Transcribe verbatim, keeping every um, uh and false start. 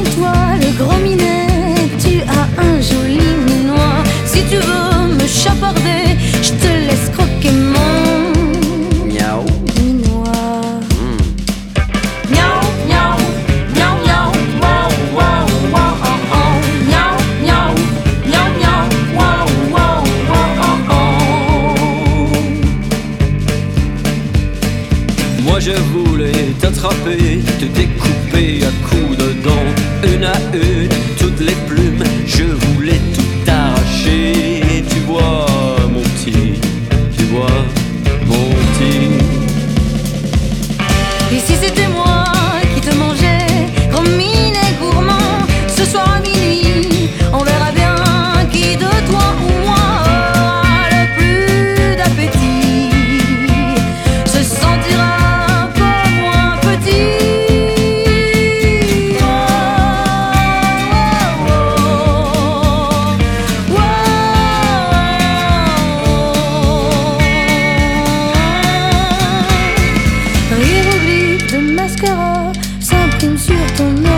donc toi, le gros minet, tu as un joli minois. Si tu veux me chaparder, je te laisse croquer mon Miaou. minois. Mm. Miaou, miaou, miaou, miaou, wow, wow, wow, oh, oh. Miaou, miaou, miaou, miaou, wow, wow, wow, oh, oh. Moi je voulais t'attraper, te découper à coups de dents, une à une, toutes les plumes, je voulais tout arracher. Tu vois mon petit, tu vois mon petit. Et si c'était moi qui te mangeais, gros minet gourmand, ce soir à minuit, on verra bien qui de toi ou moi aura le plus d'appétit, se sentira pas moins petit. Oh, oh, oh, oh. Hiéroglyphe de mascara s'imprime sur ton